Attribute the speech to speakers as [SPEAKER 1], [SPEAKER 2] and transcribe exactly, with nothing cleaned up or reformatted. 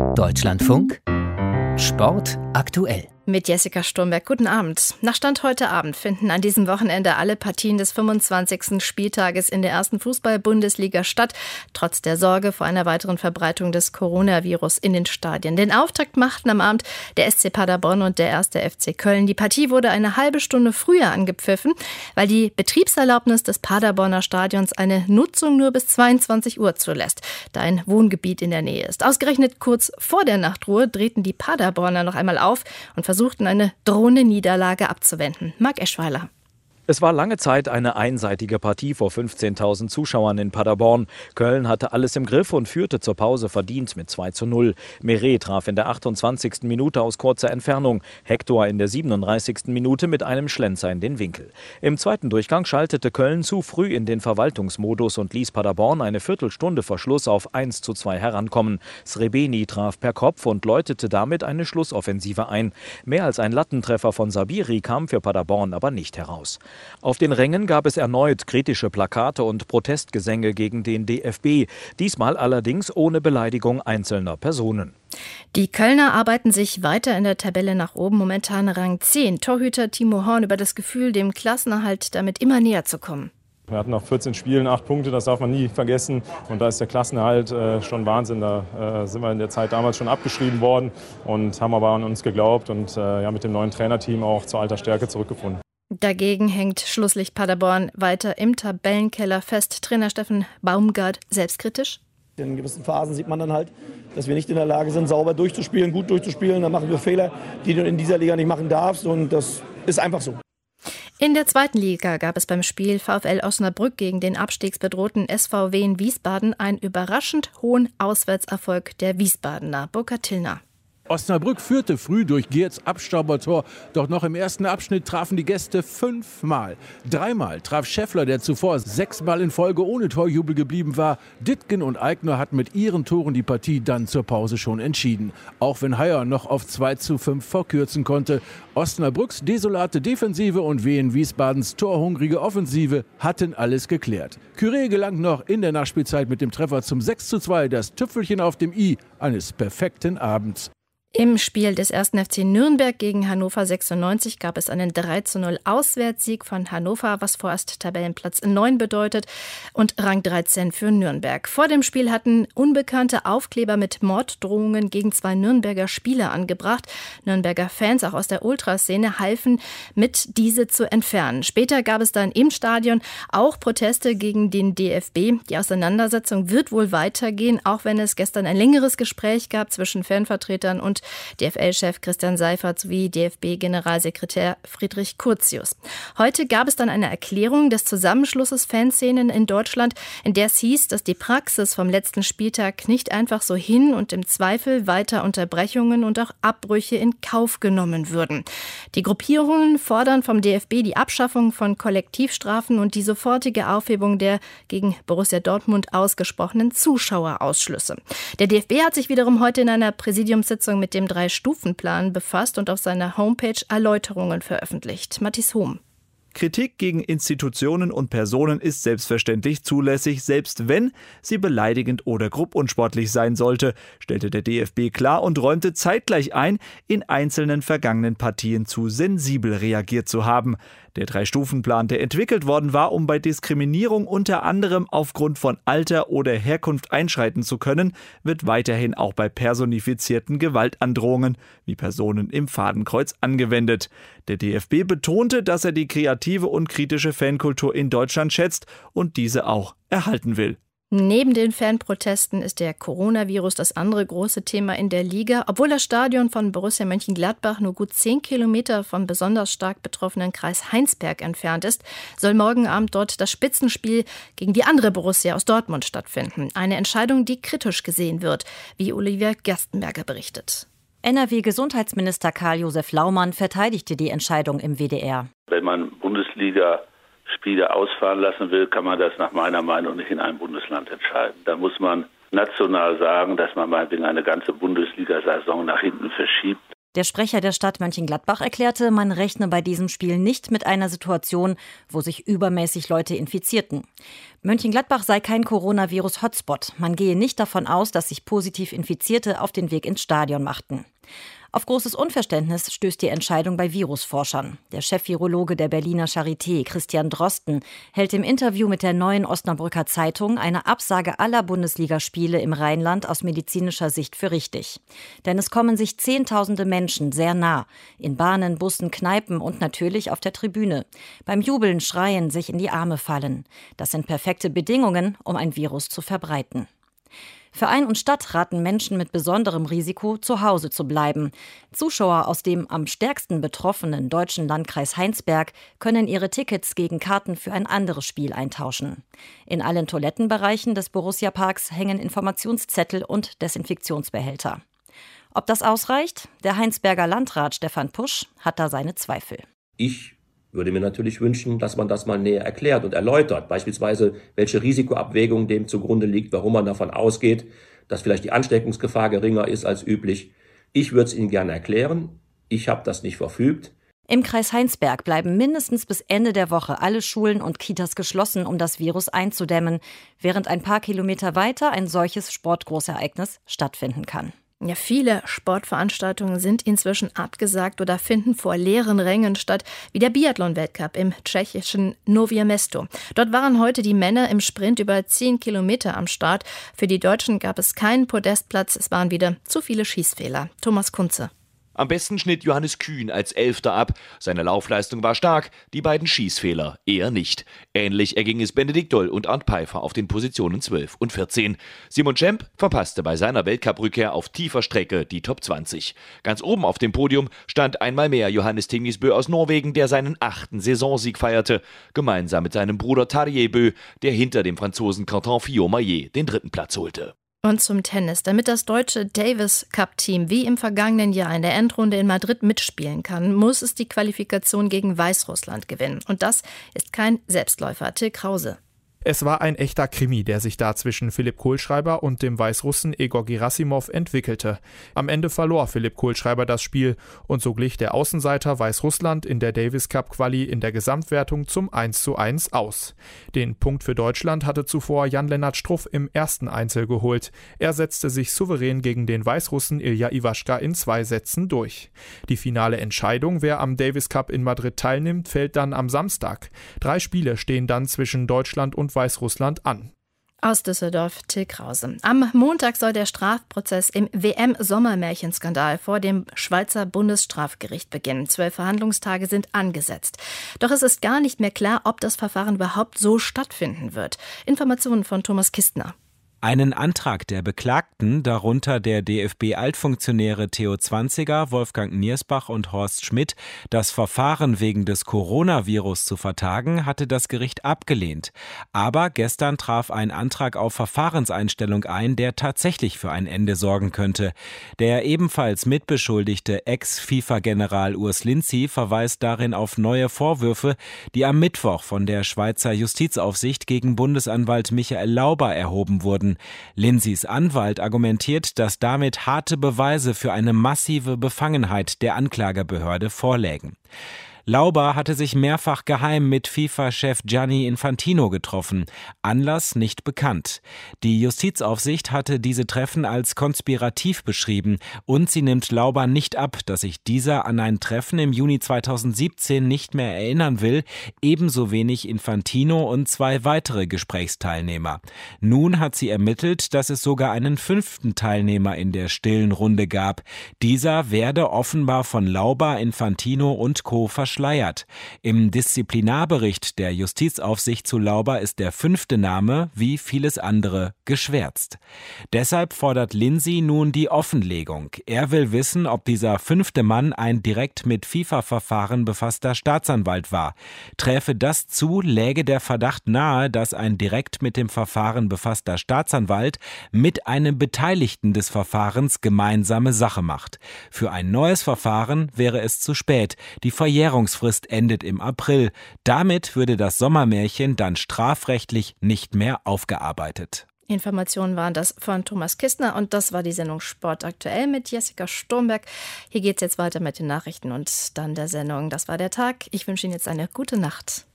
[SPEAKER 1] Deutschlandfunk Sport aktuell.
[SPEAKER 2] Mit Jessica Sturmberg. Guten Abend. Nach Stand heute Abend finden an diesem Wochenende alle Partien des fünfundzwanzigsten Spieltages in der ersten Fußball-Bundesliga statt, trotz der Sorge vor einer weiteren Verbreitung des Coronavirus in den Stadien. Den Auftakt machten am Abend der S C Paderborn und der erste F C Köln. Die Partie wurde eine halbe Stunde früher angepfiffen, weil die Betriebserlaubnis des Paderborner Stadions eine Nutzung nur bis zweiundzwanzig Uhr zulässt, da ein Wohngebiet in der Nähe ist. Ausgerechnet kurz vor der Nachtruhe drehten die Paderborner noch einmal auf und versuchten, eine drohende Niederlage abzuwenden. Marc Eschweiler.
[SPEAKER 3] Es war lange Zeit eine einseitige Partie vor fünfzehntausend Zuschauern in Paderborn. Köln hatte alles im Griff und führte zur Pause verdient mit zwei zu null. Meret traf in der achtundzwanzigsten Minute aus kurzer Entfernung. Hector in der siebenunddreißigsten Minute mit einem Schlenzer in den Winkel. Im zweiten Durchgang schaltete Köln zu früh in den Verwaltungsmodus und ließ Paderborn eine Viertelstunde vor Schluss auf eins zu zwei herankommen. Srebeni traf per Kopf und läutete damit eine Schlussoffensive ein. Mehr als ein Lattentreffer von Sabiri kam für Paderborn aber nicht heraus. Auf den Rängen gab es erneut kritische Plakate und Protestgesänge gegen den D F B, diesmal allerdings ohne Beleidigung einzelner Personen.
[SPEAKER 2] Die Kölner arbeiten sich weiter in der Tabelle nach oben, momentan Rang zehn. Torhüter Timo Horn über das Gefühl, dem Klassenerhalt damit immer näher zu kommen.
[SPEAKER 4] Wir hatten nach vierzehn Spielen acht Punkte, das darf man nie vergessen. Und da ist der Klassenerhalt äh, schon Wahnsinn. Da äh, sind wir in der Zeit damals schon abgeschrieben worden und haben aber an uns geglaubt und äh, ja, mit dem neuen Trainerteam auch zur alter Stärke zurückgefunden.
[SPEAKER 2] Dagegen hängt Schlusslicht Paderborn weiter im Tabellenkeller fest. Trainer Steffen Baumgart selbstkritisch.
[SPEAKER 5] In gewissen Phasen sieht man dann halt, dass wir nicht in der Lage sind, sauber durchzuspielen, gut durchzuspielen. Dann machen wir Fehler, die du in dieser Liga nicht machen darfst. Und das ist einfach so.
[SPEAKER 2] In der zweiten Liga gab es beim Spiel VfL Osnabrück gegen den abstiegsbedrohten S V W in Wiesbaden einen überraschend hohen Auswärtserfolg der Wiesbadener. Burkhard Tillner.
[SPEAKER 6] Osnabrück führte früh durch Geerts Abstaubertor, doch noch im ersten Abschnitt trafen die Gäste fünfmal. Dreimal traf Scheffler, der zuvor sechsmal in Folge ohne Torjubel geblieben war. Dittgen und Eigner hatten mit ihren Toren die Partie dann zur Pause schon entschieden. Auch wenn Heyer noch auf zwei zu fünf verkürzen konnte. Osnabrücks desolate Defensive und Wien Wiesbadens torhungrige Offensive hatten alles geklärt. Curé gelangt noch in der Nachspielzeit mit dem Treffer zum sechs zu zwei, das Tüpfelchen auf dem i eines perfekten Abends.
[SPEAKER 2] Im Spiel des ersten F C Nürnberg gegen Hannover sechsundneunzig gab es einen drei zu null Auswärtssieg von Hannover, was vorerst Tabellenplatz neun bedeutet und Rang dreizehn für Nürnberg. Vor dem Spiel hatten unbekannte Aufkleber mit Morddrohungen gegen zwei Nürnberger Spieler angebracht. Nürnberger Fans, auch aus der Ultraszene, halfen mit, diese zu entfernen. Später gab es dann im Stadion auch Proteste gegen den D F B. Die Auseinandersetzung wird wohl weitergehen, auch wenn es gestern ein längeres Gespräch gab zwischen Fanvertretern und D F L-Chef Christian Seifert sowie D F B-Generalsekretär Friedrich Curtius. Heute gab es dann eine Erklärung des Zusammenschlusses Fanszenen in Deutschland, in der es hieß, dass die Praxis vom letzten Spieltag nicht einfach so hin und im Zweifel weiter Unterbrechungen und auch Abbrüche in Kauf genommen würden. Die Gruppierungen fordern vom D F B die Abschaffung von Kollektivstrafen und die sofortige Aufhebung der gegen Borussia Dortmund ausgesprochenen Zuschauerausschlüsse. Der D F B hat sich wiederum heute in einer Präsidiumssitzung mit dem Drei-Stufen-Plan befasst und auf seiner Homepage Erläuterungen veröffentlicht. Matthias Hohm.
[SPEAKER 7] Kritik gegen Institutionen und Personen ist selbstverständlich zulässig, selbst wenn sie beleidigend oder grob unsportlich sein sollte, stellte der D F B klar und räumte zeitgleich ein, in einzelnen vergangenen Partien zu sensibel reagiert zu haben. Der Drei-Stufen-Plan, der entwickelt worden war, um bei Diskriminierung unter anderem aufgrund von Alter oder Herkunft einschreiten zu können, wird weiterhin auch bei personifizierten Gewaltandrohungen wie Personen im Fadenkreuz angewendet. Der D F B betonte, dass er die kreative und kritische Fankultur in Deutschland schätzt und diese auch erhalten will.
[SPEAKER 2] Neben den Fanprotesten ist der Coronavirus das andere große Thema in der Liga. Obwohl das Stadion von Borussia Mönchengladbach nur gut zehn Kilometer vom besonders stark betroffenen Kreis Heinsberg entfernt ist, soll morgen Abend dort das Spitzenspiel gegen die andere Borussia aus Dortmund stattfinden. Eine Entscheidung, die kritisch gesehen wird, wie Olivia Gerstenberger berichtet.
[SPEAKER 8] N R W-Gesundheitsminister Karl-Josef Laumann verteidigte die Entscheidung im W D R.
[SPEAKER 9] Wenn man Bundesliga Spiele ausfahren lassen will, kann man das nach meiner Meinung nicht in einem Bundesland entscheiden. Da muss man national sagen, dass man meinetwegen eine ganze Bundesliga-Saison nach hinten verschiebt.
[SPEAKER 8] Der Sprecher der Stadt Mönchengladbach erklärte, man rechne bei diesem Spiel nicht mit einer Situation, wo sich übermäßig Leute infizierten. Mönchengladbach sei kein Coronavirus-Hotspot. Man gehe nicht davon aus, dass sich positiv Infizierte auf den Weg ins Stadion machten. Auf großes Unverständnis stößt die Entscheidung bei Virusforschern. Der Chefvirologe der Berliner Charité, Christian Drosten, hält im Interview mit der Neuen Osnabrücker Zeitung eine Absage aller Bundesligaspiele im Rheinland aus medizinischer Sicht für richtig. Denn es kommen sich Zehntausende Menschen sehr nah. In Bahnen, Bussen, Kneipen und natürlich auf der Tribüne. Beim Jubeln, Schreien, sich in die Arme fallen. Das sind perfekte Bedingungen, um ein Virus zu verbreiten. Verein und Stadt raten Menschen mit besonderem Risiko, zu Hause zu bleiben. Zuschauer aus dem am stärksten betroffenen deutschen Landkreis Heinsberg können ihre Tickets gegen Karten für ein anderes Spiel eintauschen. In allen Toilettenbereichen des Borussia-Parks hängen Informationszettel und Desinfektionsbehälter. Ob das ausreicht? Der Heinsberger Landrat Stefan Pusch hat da seine Zweifel.
[SPEAKER 10] Ich würde mir natürlich wünschen, dass man das mal näher erklärt und erläutert. Beispielsweise, welche Risikoabwägung dem zugrunde liegt, warum man davon ausgeht, dass vielleicht die Ansteckungsgefahr geringer ist als üblich. Ich würde es Ihnen gerne erklären. Ich habe das nicht verfügt.
[SPEAKER 8] Im Kreis Heinsberg bleiben mindestens bis Ende der Woche alle Schulen und Kitas geschlossen, um das Virus einzudämmen, während ein paar Kilometer weiter ein solches Sportgroßereignis stattfinden kann.
[SPEAKER 2] Ja, viele Sportveranstaltungen sind inzwischen abgesagt oder finden vor leeren Rängen statt, wie der Biathlon-Weltcup im tschechischen Nově Město. Dort waren heute die Männer im Sprint über zehn Kilometer am Start. Für die Deutschen gab es keinen Podestplatz, es waren wieder zu viele Schießfehler. Thomas Kunze.
[SPEAKER 11] Am besten schnitt Johannes Kühn als Elfter ab. Seine Laufleistung war stark, die beiden Schießfehler eher nicht. Ähnlich erging es Benedikt Doll und Arndt Peifer auf den Positionen zwölf und vierzehn. Simon Schemp verpasste bei seiner Weltcup-Rückkehr auf tiefer Strecke die Top zwanzig. Ganz oben auf dem Podium stand einmal mehr Johannes Tingesbø aus Norwegen, der seinen achten Saisonsieg feierte, gemeinsam mit seinem Bruder Tarjei Bø, der hinter dem Franzosen Quentin Fillon-Maillet den dritten Platz holte.
[SPEAKER 2] Und zum Tennis. Damit das deutsche Davis-Cup-Team wie im vergangenen Jahr in der Endrunde in Madrid mitspielen kann, muss es die Qualifikation gegen Weißrussland gewinnen. Und das ist kein Selbstläufer. Till Krause.
[SPEAKER 12] Es war ein echter Krimi, der sich da zwischen Philipp Kohlschreiber und dem Weißrussen Egor Gerasimov entwickelte. Am Ende verlor Philipp Kohlschreiber das Spiel und so glich der Außenseiter Weißrussland in der Davis Cup Quali in der Gesamtwertung zum eins zu eins aus. Den Punkt für Deutschland hatte zuvor Jan-Lennart Struff im ersten Einzel geholt. Er setzte sich souverän gegen den Weißrussen Ilja Iwaschka in zwei Sätzen durch. Die finale Entscheidung, wer am Davis Cup in Madrid teilnimmt, fällt dann am Samstag. Drei Spiele stehen dann zwischen Deutschland und Weißrussland an.
[SPEAKER 2] Aus Düsseldorf, Till Krause. Am Montag soll der Strafprozess im W M-Sommermärchenskandal vor dem Schweizer Bundesstrafgericht beginnen. Zwölf Verhandlungstage sind angesetzt. Doch es ist gar nicht mehr klar, ob das Verfahren überhaupt so stattfinden wird. Informationen von Thomas Kistner.
[SPEAKER 13] Einen Antrag der Beklagten, darunter der D F B-Altfunktionäre Theo Zwanziger, Wolfgang Niersbach und Horst Schmidt, das Verfahren wegen des Coronavirus zu vertagen, hatte das Gericht abgelehnt. Aber gestern traf ein Antrag auf Verfahrenseinstellung ein, der tatsächlich für ein Ende sorgen könnte. Der ebenfalls mitbeschuldigte Ex-FIFA-General Urs Lindsy verweist darin auf neue Vorwürfe, die am Mittwoch von der Schweizer Justizaufsicht gegen Bundesanwalt Michael Lauber erhoben wurden. Lindseys Anwalt argumentiert, dass damit harte Beweise für eine massive Befangenheit der Anklagebehörde vorlägen. Lauber hatte sich mehrfach geheim mit FIFA-Chef Gianni Infantino getroffen. Anlass nicht bekannt. Die Justizaufsicht hatte diese Treffen als konspirativ beschrieben und sie nimmt Lauber nicht ab, dass sich dieser an ein Treffen im Juni zweitausendsiebzehn nicht mehr erinnern will, ebenso wenig Infantino und zwei weitere Gesprächsteilnehmer. Nun hat sie ermittelt, dass es sogar einen fünften Teilnehmer in der stillen Runde gab. Dieser werde offenbar von Lauber, Infantino und Co. verschleiert. Im Disziplinarbericht der Justizaufsicht zu Lauber ist der fünfte Name, wie vieles andere, geschwärzt. Deshalb fordert Lindsay nun die Offenlegung. Er will wissen, ob dieser fünfte Mann ein direkt mit FIFA-Verfahren befasster Staatsanwalt war. Träfe das zu, läge der Verdacht nahe, dass ein direkt mit dem Verfahren befasster Staatsanwalt mit einem Beteiligten des Verfahrens gemeinsame Sache macht. Für ein neues Verfahren wäre es zu spät. Die Verjährung Frist endet im April. Damit würde das Sommermärchen dann strafrechtlich nicht mehr aufgearbeitet.
[SPEAKER 2] Informationen waren das von Thomas Kistner und das war die Sendung Sport aktuell mit Jessica Sturmberg. Hier geht es jetzt weiter mit den Nachrichten und dann der Sendung. Das war der Tag. Ich wünsche Ihnen jetzt eine gute Nacht.